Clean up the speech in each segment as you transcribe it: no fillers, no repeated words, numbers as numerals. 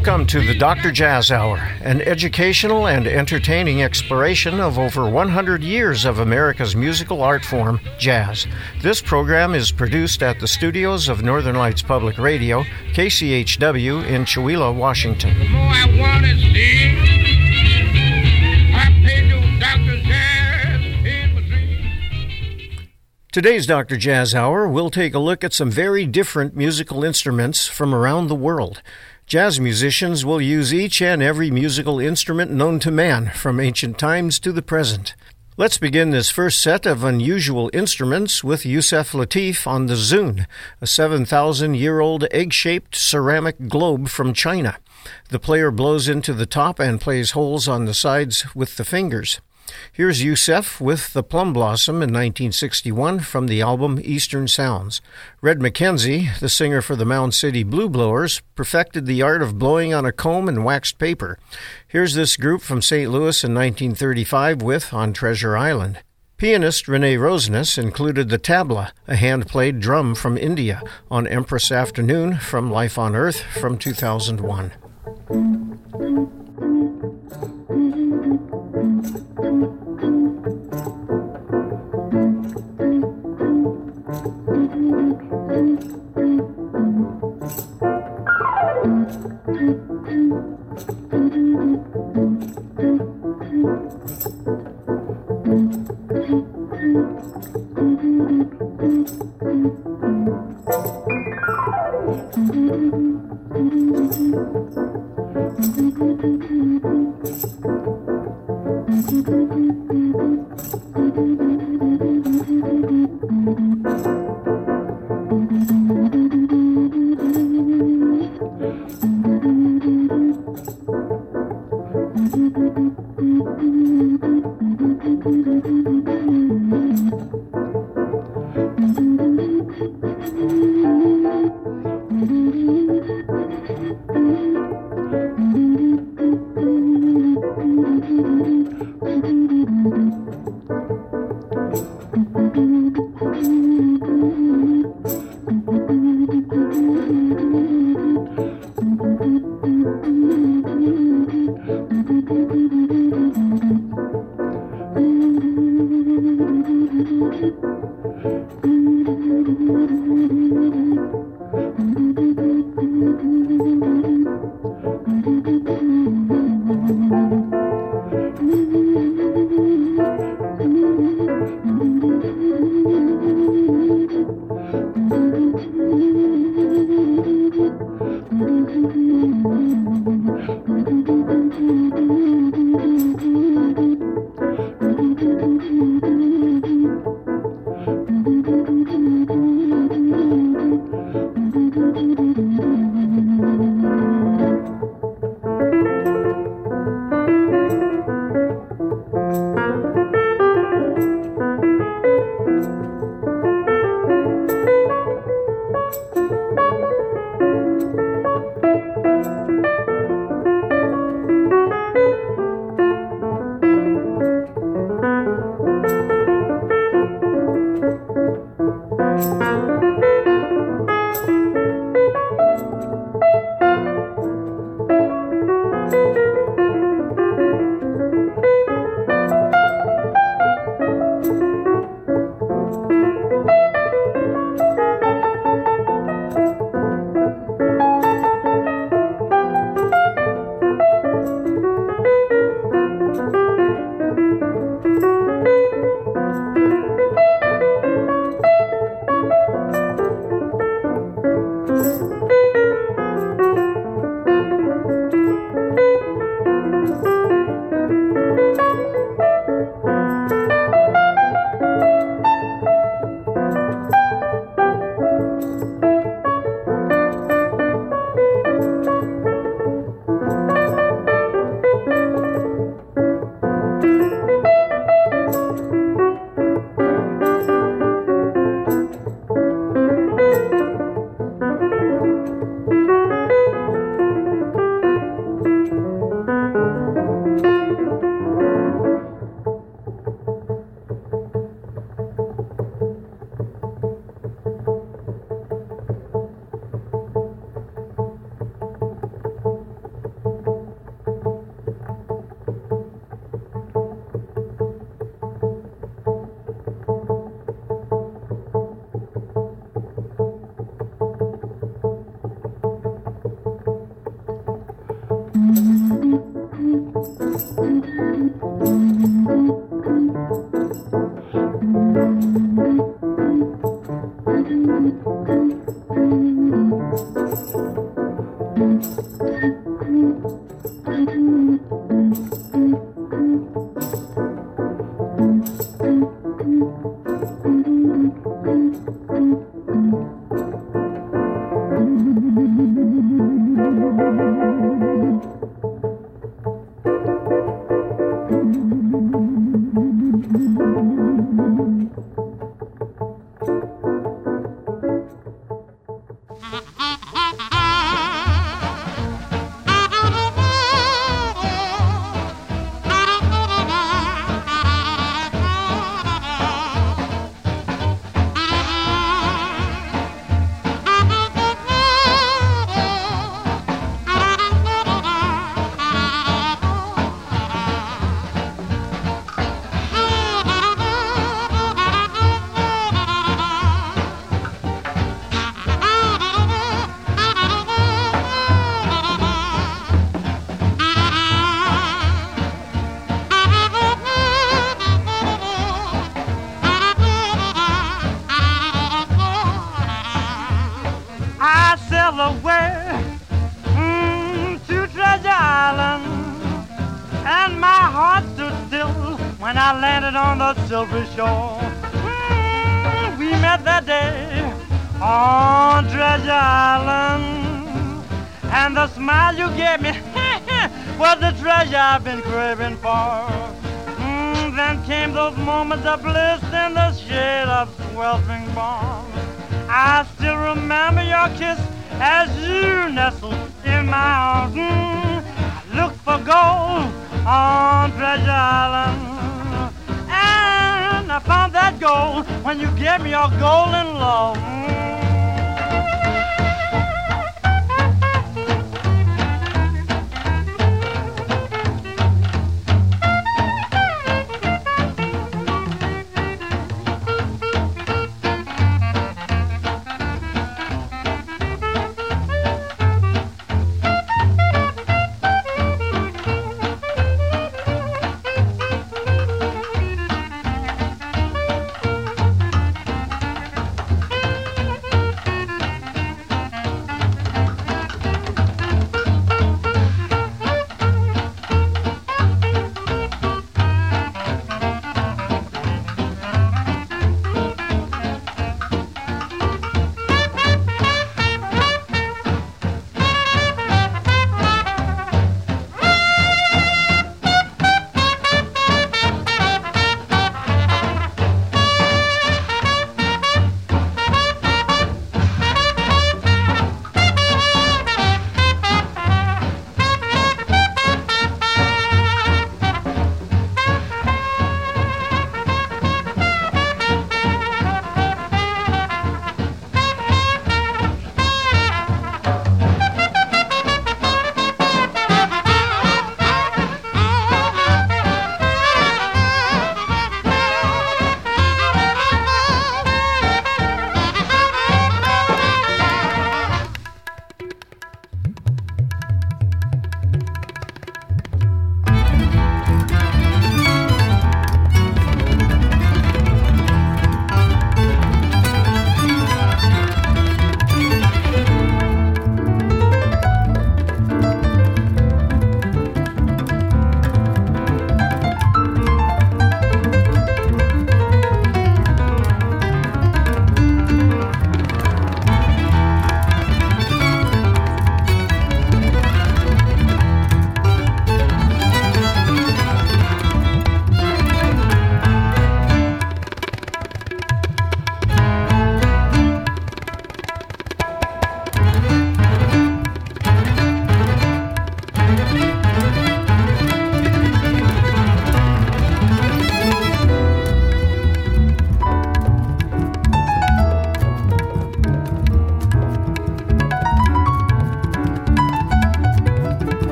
Welcome to the Dr. Jazz Hour, an educational and entertaining exploration of over 100 years of America's musical art form, jazz. This program is produced at the studios of Northern Lights Public Radio, KCHW in Chewelah, Washington. The more I want to see, I pay to Dr. Jazz in my dreams. Today's Dr. Jazz Hour will take a look at some very different musical instruments from around the world. Jazz musicians will use each and every musical instrument known to man, from ancient times to the present. Let's begin this first set of unusual instruments with Yusef Lateef on the Zun, a 7,000-year-old egg-shaped ceramic globe from China. The player blows into the top and plays holes on the sides with the fingers. Here's Yusef with The Plum Blossom in 1961 from the album Eastern Sounds. Red McKenzie, the singer for the Mound City Blue Blowers, perfected the art of blowing on a comb and waxed paper. Here's this group from St. Louis in 1935 with On Treasure Island. Pianist Rene Rosnes included the tabla, a hand-played drum from India, on Empress Afternoon from Life on Earth from 2001. When I landed on the silver shore, we met that day on Treasure Island, and the smile you gave me was the treasure I've been craving for. Then came those moments of bliss in the shade of sweltering balm. I still remember your kiss as you nestled in my arms. I looked for gold on Treasure Island, I found that gold when you gave me your golden love.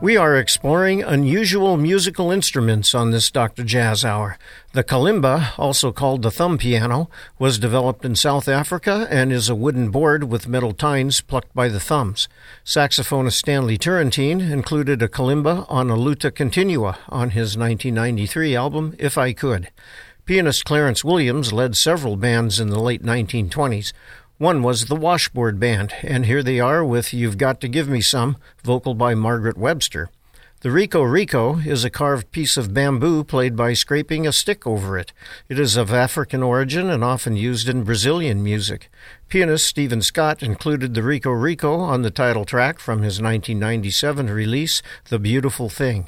We are exploring unusual musical instruments on this Dr. Jazz Hour. The kalimba, also called the thumb piano, was developed in South Africa and is a wooden board with metal tines plucked by the thumbs. Saxophonist Stanley Turrentine included a kalimba on a luta continua on his 1993 album, If I Could. Pianist Clarence Williams led several bands in the late 1920s. One was the Washboard Band, and here they are with You've Got to Give Me Some, vocal by Margaret Webster. The Rico Rico is a carved piece of bamboo played by scraping a stick over it. It is of African origin and often used in Brazilian music. Pianist Stephen Scott included the Rico Rico on the title track from his 1997 release, The Beautiful Thing.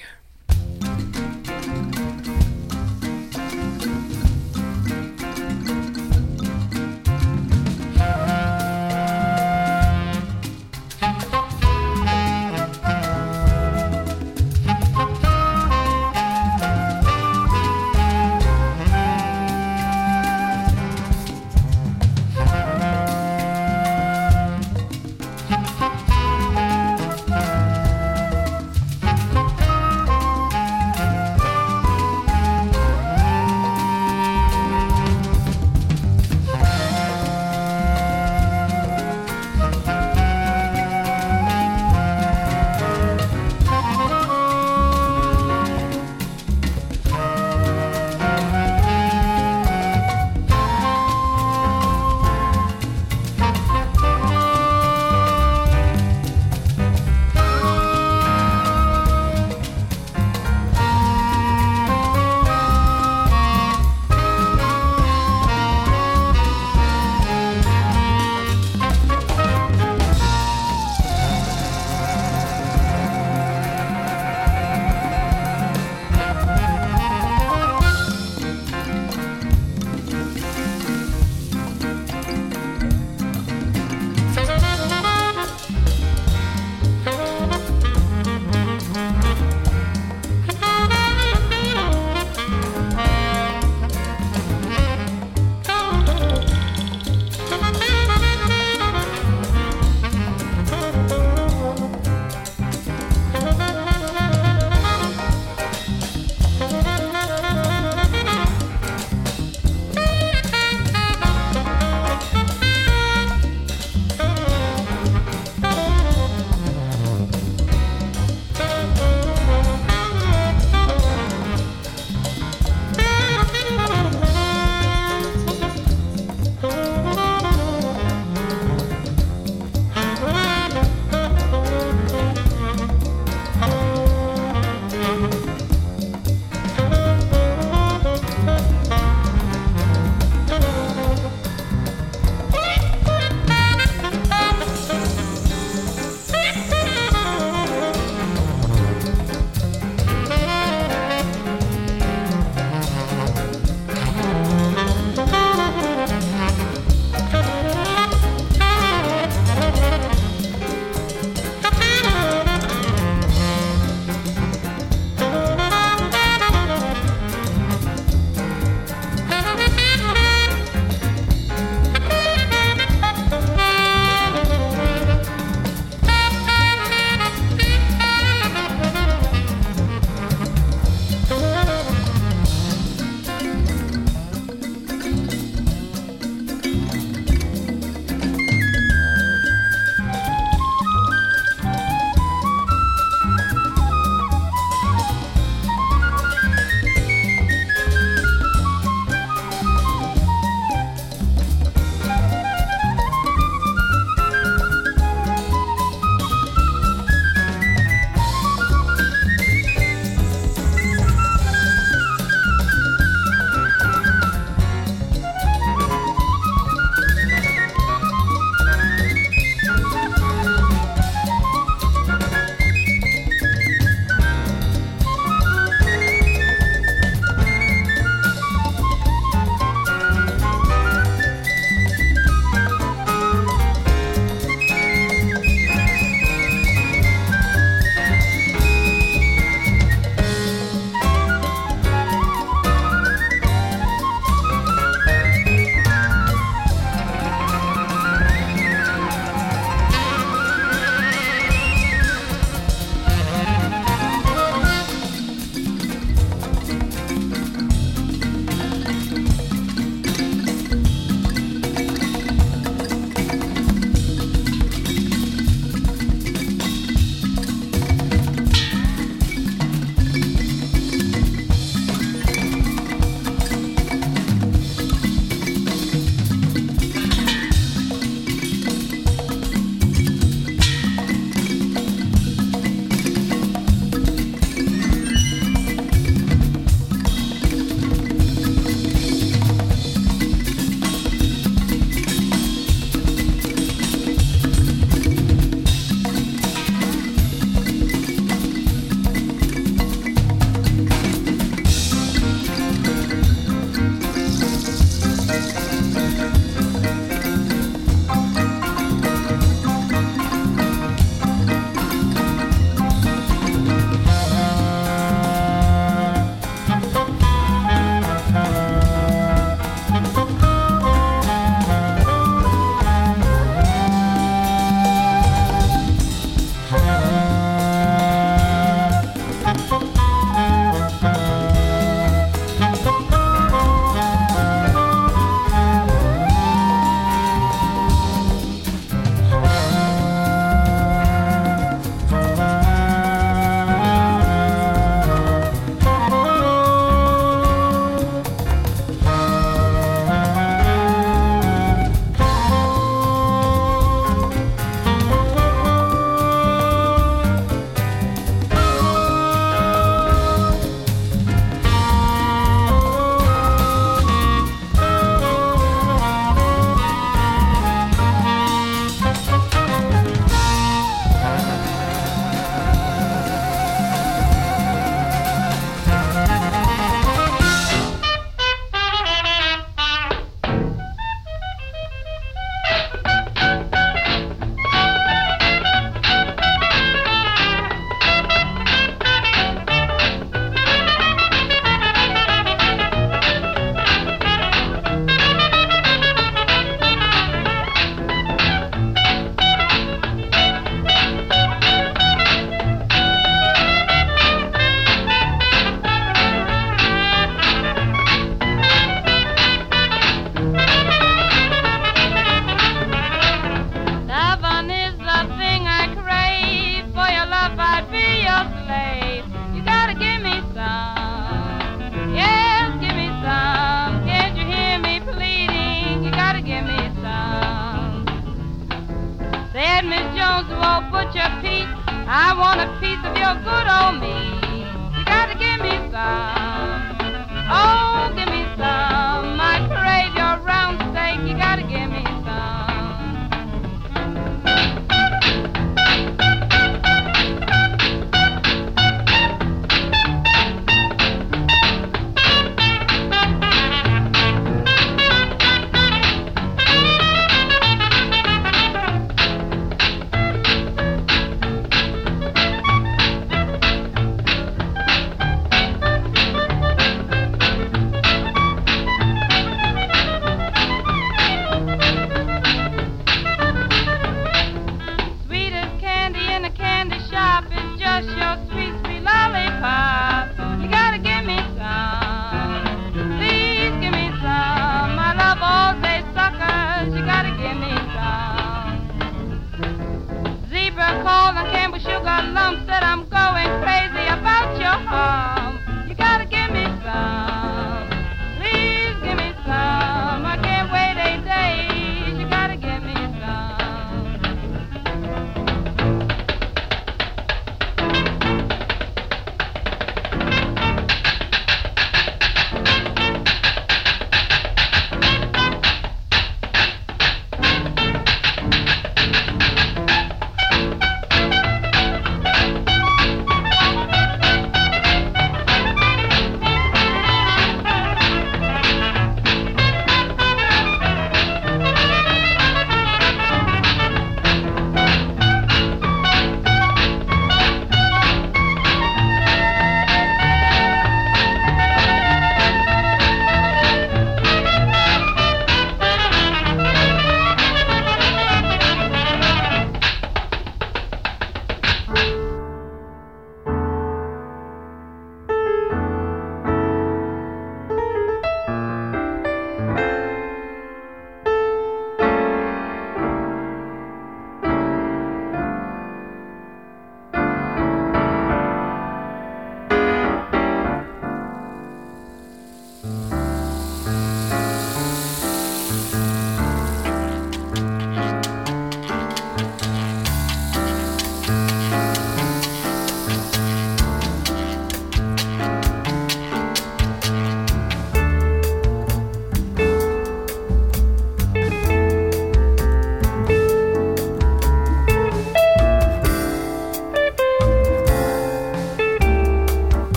Said Miss Jones, oh, Butcher Pete, I want a piece of your good old meat. You gotta give me some. Oh, give me some. I crave your round steak. You gotta give me some.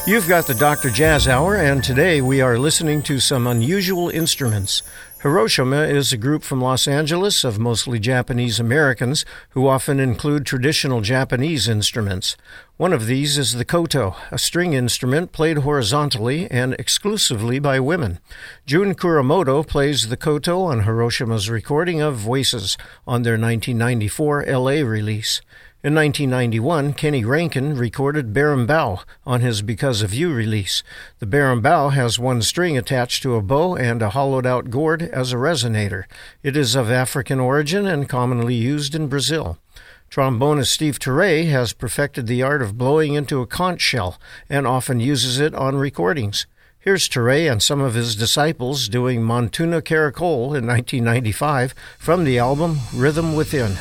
You've got the Dr. Jazz Hour, and today we are listening to some unusual instruments. Hiroshima is a group from Los Angeles of mostly Japanese Americans who often include traditional Japanese instruments. One of these is the koto, a string instrument played horizontally and exclusively by women. Jun Kuramoto plays the koto on Hiroshima's recording of Voices on their 1994 LA release. In 1991, Kenny Rankin recorded Berimbau on his Because of You release. The Berimbau has one string attached to a bow and a hollowed-out gourd as a resonator. It is of African origin and commonly used in Brazil. Trombonist Steve Turre has perfected the art of blowing into a conch shell and often uses it on recordings. Here's Turre and some of his disciples doing Montuna Caracol in 1995 from the album Rhythm Within.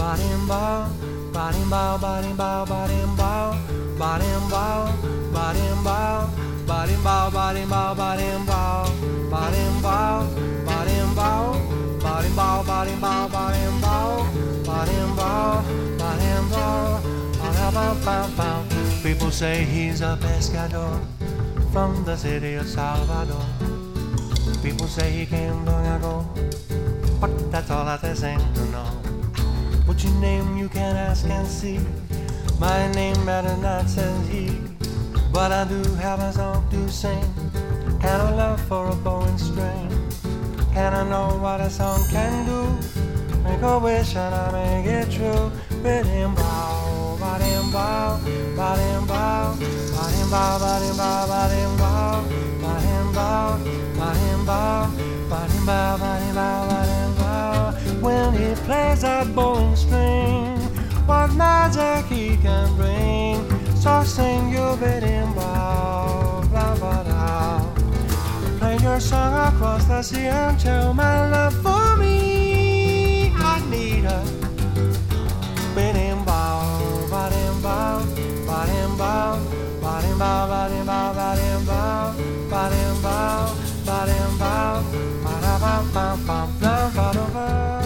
ba-dim bow, ba-dim bow, ba-dim bow, ba-dim bow, ba-dim bow, ba-dim bow, ba-dim bow, ba-dim bow, ba-dim bow, ba-dim bow, ba-dim bow, ba-dim bow, ba-dim bow, ba-dim bow, ba-dim bow, ba-dim bow, ba-dim-bow. People say he's a pescador from the city of Salvador. People say he came long ago, but that's all that they seem to know. What's your name? You can ask and see. My name matters not, says he, but I do have a song to sing, and a love for a bow and string. And I know what a song can do. Make a wish and I make it true. Ba-dim bow, ba-dim bow, ba-dim bow, ba-dim bow, ba-dim bow, ba-dim bow, ba-dim bow, ba-dim bow, ba-dim bow, ba-dim bow, ba-dim bow. When he plays that bow and string, what magic he can bring. So sing your ba-dim bow, blah blah blah. Play your song across the sea and tell my love for me. I need her. Ba-dim bow, ba-dim bow, ba-dim bow, ba-dim bow, ba-dim bow, ba-dim bow, ba-dim bow, ba-dim bow, ba-da-bum-bum-bum, blah-ba-da-bum.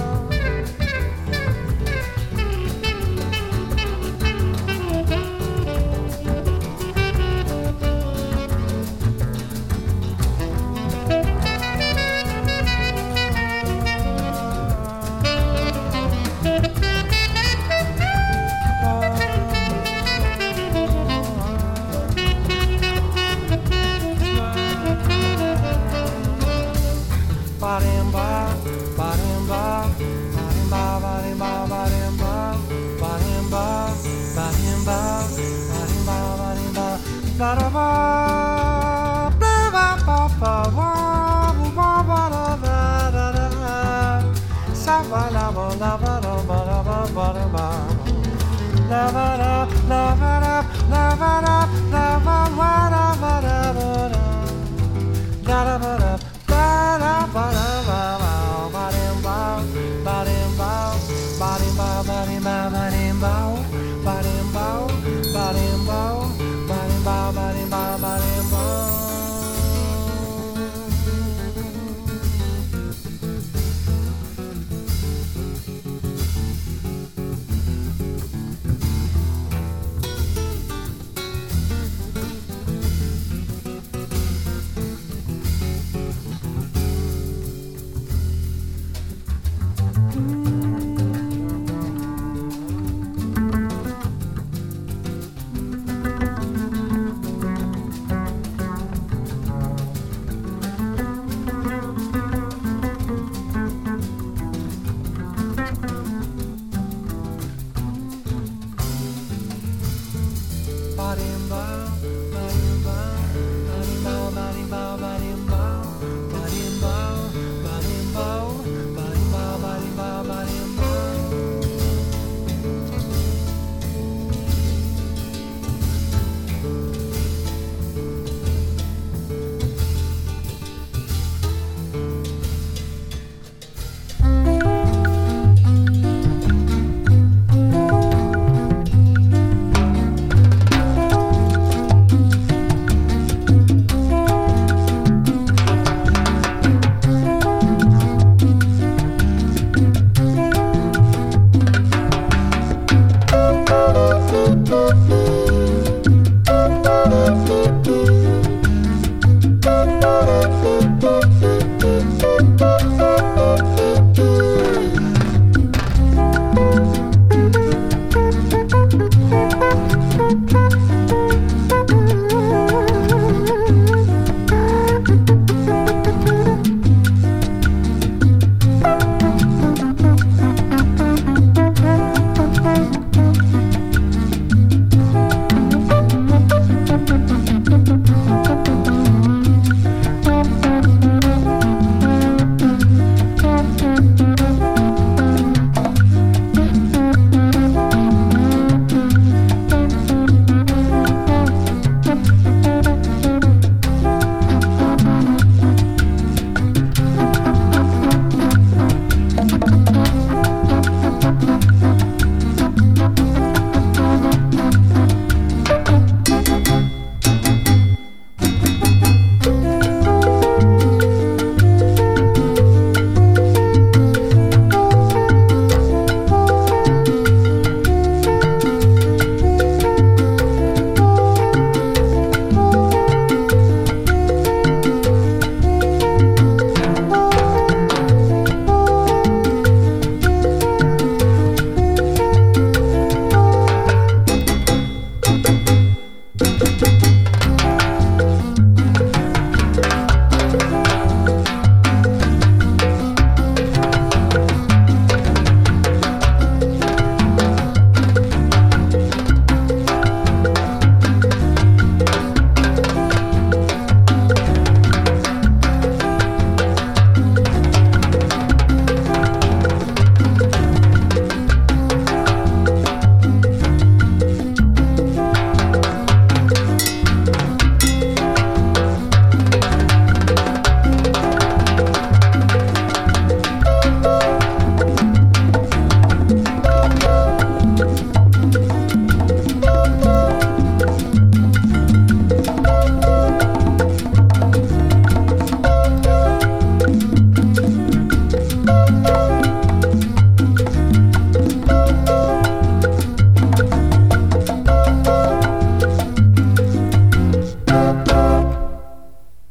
Ba-dim ba, ba-dim ba, ba-dim ba, ba-dim ba, ba-dim ba, ba-dim ba, ba-dim ba, ba-dim ba, ba-dim ba, ba-da-ba, ba-ba-ba-ba-ba, ba-ba-da-da-da-da, sa-ba-la-ba-la-ba-da-ba-da-ba-da-ba, la-ba-da, la-ba-da, la-ba-da, la-ba-da-ba-da-ba-da-ba-da, la-da-ba-da. Ba-dim bow, ba-dim bow, ba-dim bow, ba-dim bow, ba-dim bow, ba-dim bow, ba-dim bow, ba-dim bow, ba-dim bow, ba-dim bow.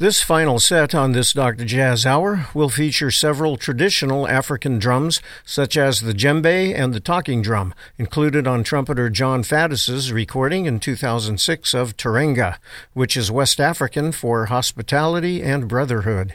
This final set on this Dr. Jazz Hour will feature several traditional African drums, such as the djembe and the talking drum, included on trumpeter John Faddis's recording in 2006 of Terenga, which is West African for hospitality and brotherhood.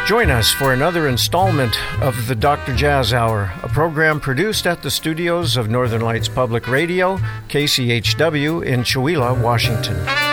Join us for another installment of the Dr. Jazz Hour, a program produced at the studios of Northern Lights Public Radio, KCHW in Chewelah, Washington.